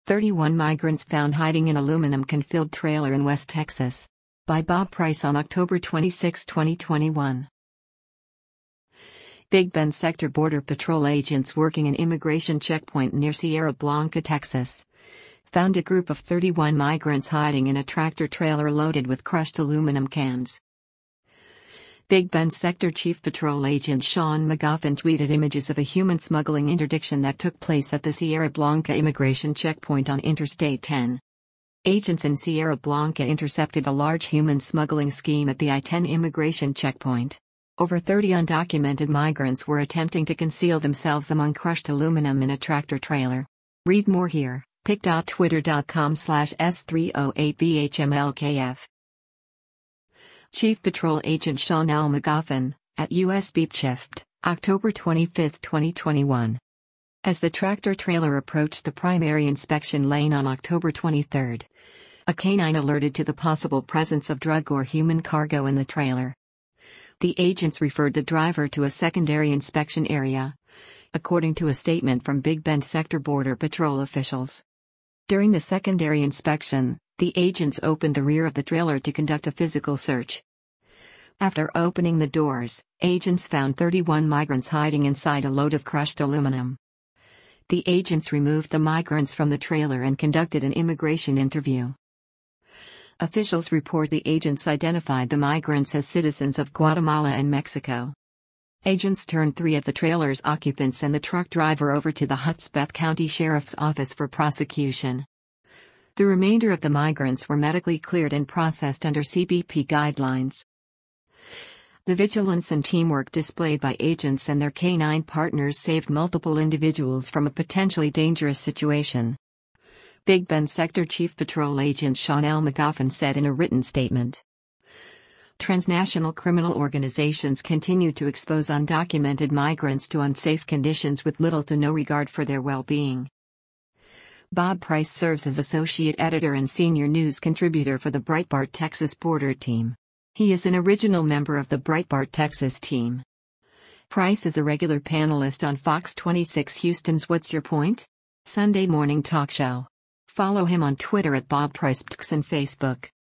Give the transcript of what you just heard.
31 migrants found hiding in aluminum can-filled trailer in West Texas. By Bob Price on October 26, 2021. Big Bend Sector Border Patrol agents working an immigration checkpoint near Sierra Blanca, Texas, found a group of 31 migrants hiding in a tractor trailer loaded with crushed aluminum cans. Big Bend Sector Chief Patrol Agent Sean McGoffin tweeted images of a human smuggling interdiction that took place at the Sierra Blanca immigration checkpoint on Interstate 10. Agents in Sierra Blanca intercepted a large human smuggling scheme at the I-10 immigration checkpoint. Over 30 undocumented migrants were attempting to conceal themselves among crushed aluminum in a tractor trailer. Read more here, pic.twitter.com/S308BHMLKF. Chief Patrol Agent Sean L. McGoffin, at U.S. Beep Shift, October 25, 2021. As the tractor trailer approached the primary inspection lane on October 23, a canine alerted to the possible presence of drug or human cargo in the trailer. The agents referred the driver to a secondary inspection area, according to a statement from Big Bend Sector Border Patrol officials. During the secondary inspection, the agents opened the rear of the trailer to conduct a physical search. After opening the doors, agents found 31 migrants hiding inside a load of crushed aluminum. The agents removed the migrants from the trailer and conducted an immigration interview. Officials report the agents identified the migrants as citizens of Guatemala and Mexico. Agents turned 3 of the trailer's occupants and the truck driver over to the Hudspeth County Sheriff's Office for prosecution. The remainder of the migrants were medically cleared and processed under CBP guidelines. The vigilance and teamwork displayed by agents and their canine partners saved multiple individuals from a potentially dangerous situation. Big Bend Sector Chief Patrol Agent Sean L. McGoffin said in a written statement. Transnational criminal organizations continue to expose undocumented migrants to unsafe conditions with little to no regard for their well-being. Bob Price serves as associate editor and senior news contributor for the Breitbart Texas Border Team. He is an original member of the Breitbart Texas team. Price is a regular panelist on Fox 26 Houston's What's Your Point? Sunday morning talk show. Follow him on Twitter at Bob Price and Facebook.